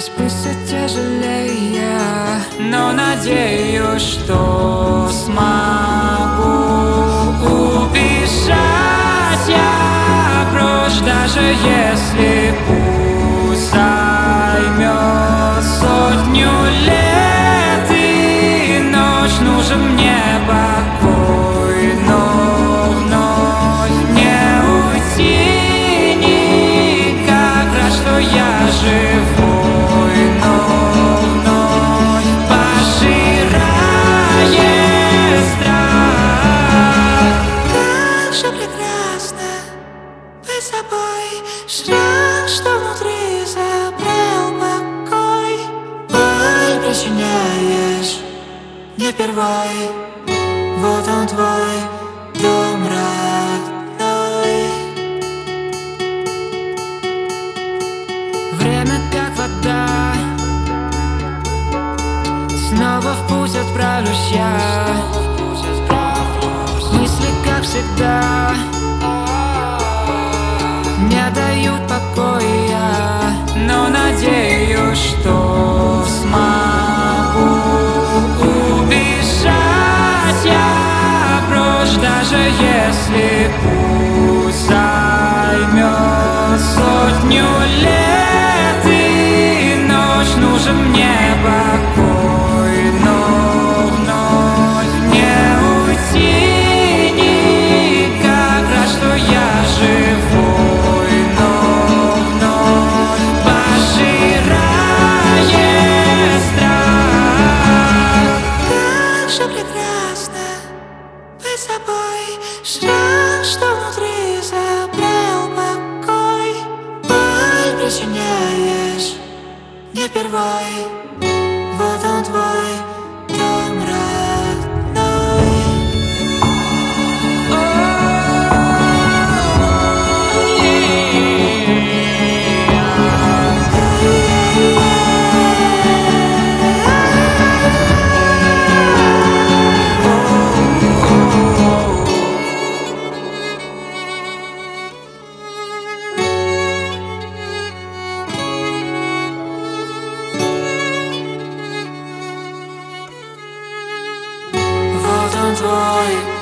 Здесь мысли тяжелее, но надеюсь, что смогу убежать я прочь, даже если путь займет 100 лет и ночь. Нужен мне покой, но вновь не уйти никак. Рад, что я живой, но вновь пожирает страх. Как же прекрасно быть собой, жаль, что внутри забрал покой. Боль причиняешь не впервой, вот он твой дом родной. Время как вода, снова в путь отправлюсь я. Мысли, как всегда, не дают покоя, но надеюсь, что смогу убежать я прочь, даже если путь займет 100 лет и ночь. Нужен мне покой, но вновь не уйти никак. Рад, что я живой, но вновь пожирает страх. Как же прекрасно быть собой, жаль, что внутри забрал покой. Боль причиняешь не впервой, вот он твой дом родной. Вот он твой